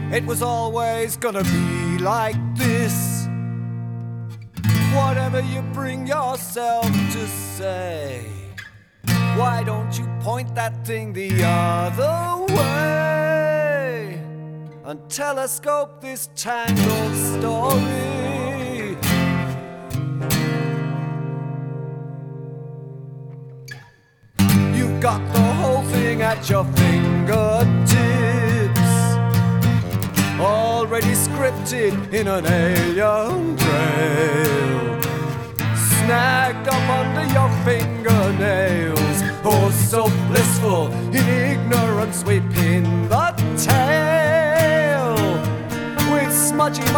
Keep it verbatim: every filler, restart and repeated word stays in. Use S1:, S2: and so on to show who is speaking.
S1: It was always gonna be like this. Whatever you bring yourself to say, why don't you point that thing the other way and telescope this tangled story? You've got the whole thing at your fingertips, already scripted in an alien trail, snagged up under your fingernails. Oh, so blissful in ignorance, we pin the tail with smudgy